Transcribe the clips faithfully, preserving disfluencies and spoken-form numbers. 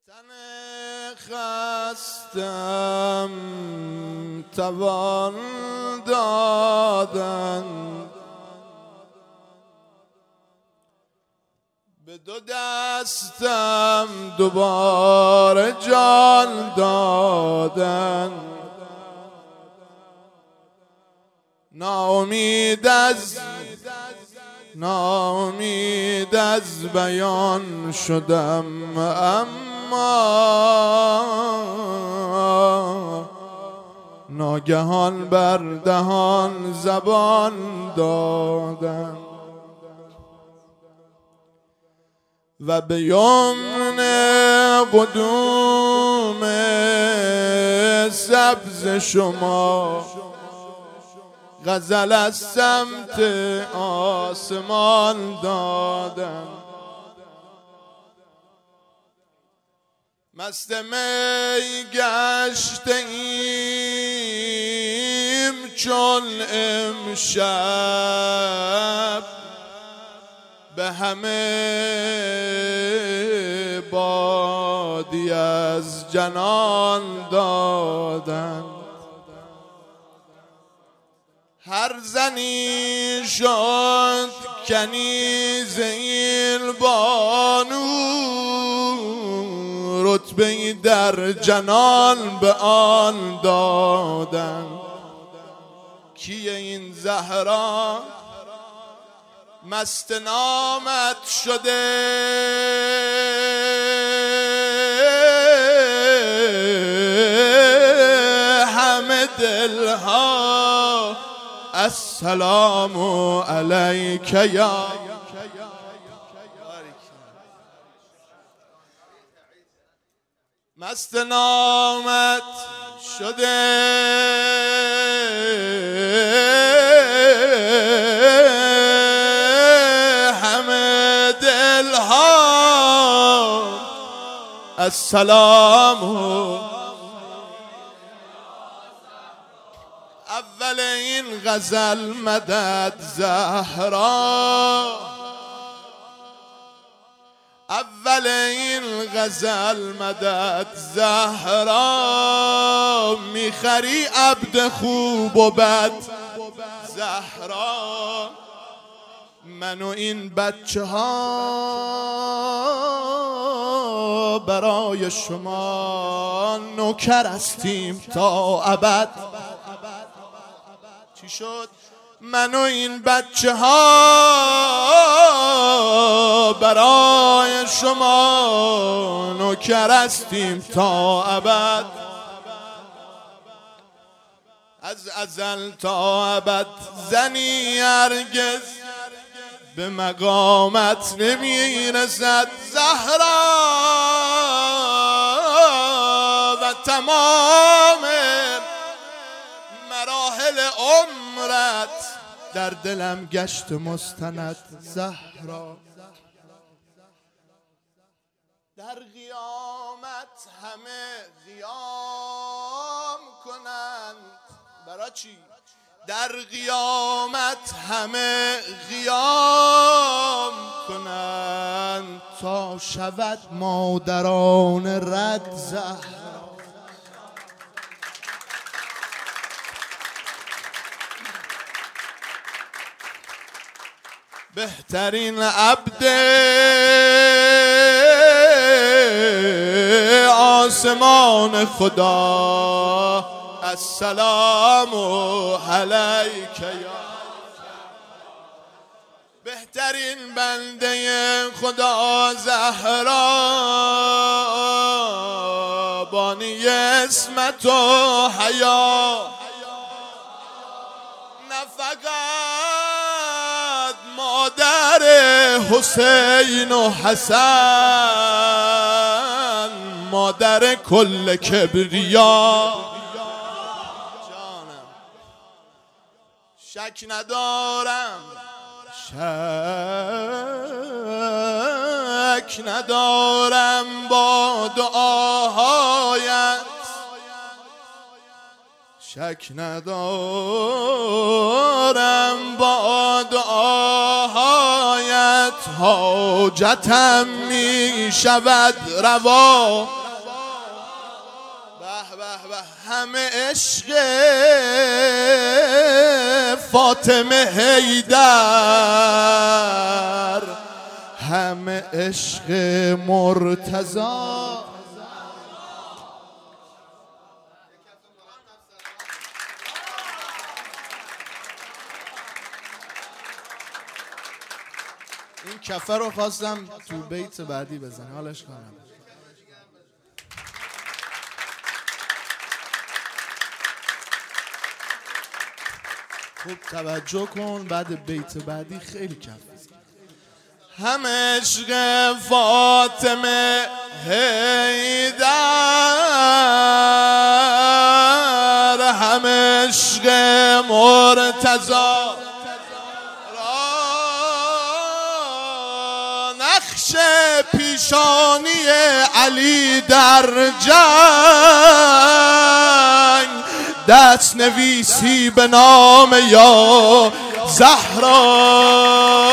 تن خستم توان دادن، به دو دستم دوباره جان دادن. ناامید از ناامید از بیان شدم، اما ناگهان بر دهان زبان دادم و به یمن قدوم سبز شما غزل از سمت آسمان دادم. مست می گشته ایم چون امشب، به همه بادی از جنان دادن. هر زنی شد کنیز این بانو، رتبه‌ای در جنان به آن دادن. کیه این زهرا مست نامت شده، همه دلها السلام علیک یا مست نامت شده، همه دلها السلام. اول این غزل مدد زهرا، اول این غزل مدد زهرا، میخری عبد خوب و بد زهرا. من و این بچه ها برای شما نوکر هستیم تا ابد. چی شد؟ من و این بچه ها برای شما نوکر هستیم تا ابد. از ازل تا ابد زنی هرگز به مقامت نمیرسد زهرا، و تمام مراحل عمرت در دلم گشت مستند زهرا. در قیامت همه قیام کنند، برای چی؟ در قیامت همه قیام کنند تا شود مادران رد زهرا. بهترین عبد آسمان خدا السلام علیک یا، بهترین بنده خدا زهرا، بانی اسمت و حیا. نه فقط مادر حسین و حسن، مادر کل کبریا. شک ندارم شک ندارم با دعاهایت، شک ندارم با دعاهایت حاجتم می شود روا. به به به همه عشق فاطمه حیدر، همه عشق مرتضی. این کفه رو خواستم تو بیت بعدی بزنی، حالش کنم. خوب توجه کن، بعد بیت بعدی خیلی کف. هم عشق فاطمه حیدر، هم عشق مرتضی نقش پیشانی علی در جنگ، دست نویسی به نام یا زهرا.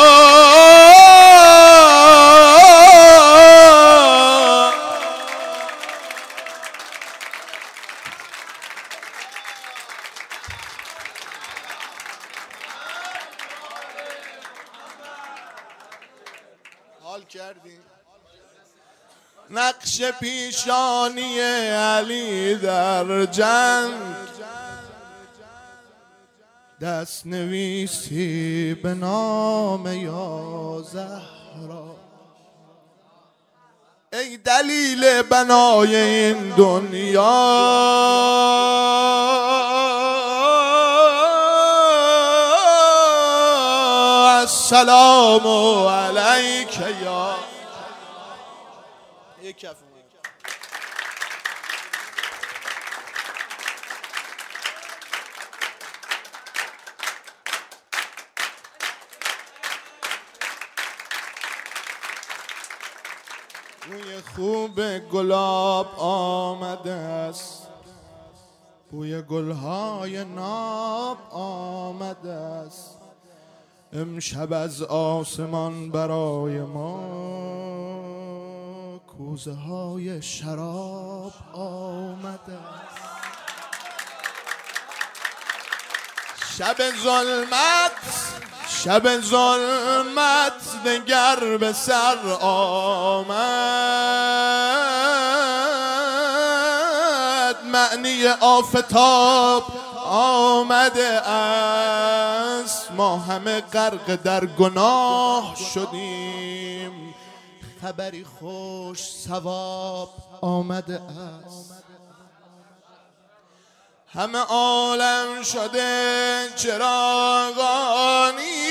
حال کردی؟ نقش پیشانی علی در جنگ، دست نویسی به نام یا زهرا. ای دلیل بنای این دنیا، السلام علیک یا یک کف بوی خوب گلاب آمده است، بوی گلهای ناب آمده است. امشب از آسمان برای ما کوزه های شراب آمده است. شب ظلمت، شب ظلمت دگر به سر آمد، معنی آفتاب آمده است. ما همه غرق در گناه شدیم، خبری خوش ثواب آمده است. همه عالم شده چراغانی،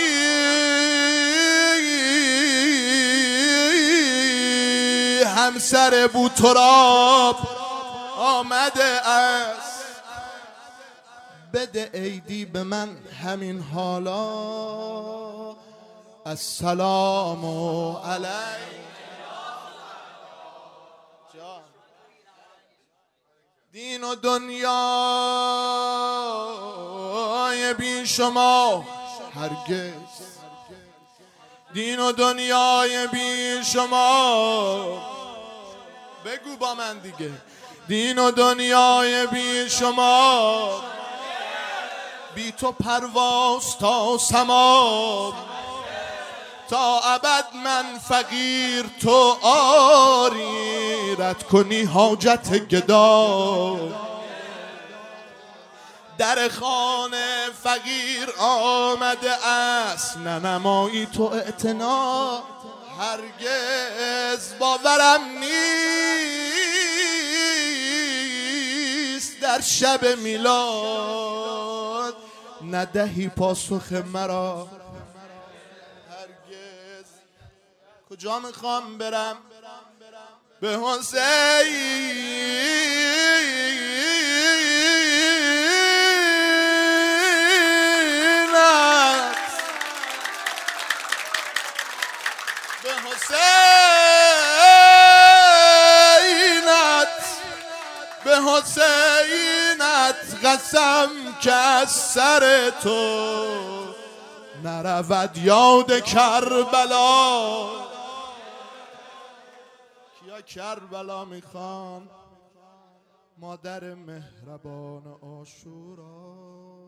همسر بوتراب آمده است. بده ایدی به من همین حالا، السلام علیک. دین و دنیای بی شما هرگز، دین و دنیای بی شما، بگو با من دیگه. دین و دنیای بی شما، بی تو پرواز تا سما. تا ابد من فقیر تو آری، رد کنی حاجت گدا. در خانه فقیر آمده است، ننمایی تو اعتنا. هرگز باورم نیست در شب میلاد ندهی پاسخ مرا. کجا میخوام برم؟ به حسینت، به حسینت، به حسینت قسم که از سر تو نرود یاد کربلا. کیا کربلا میخوان؟ مادر مهربان عاشورا.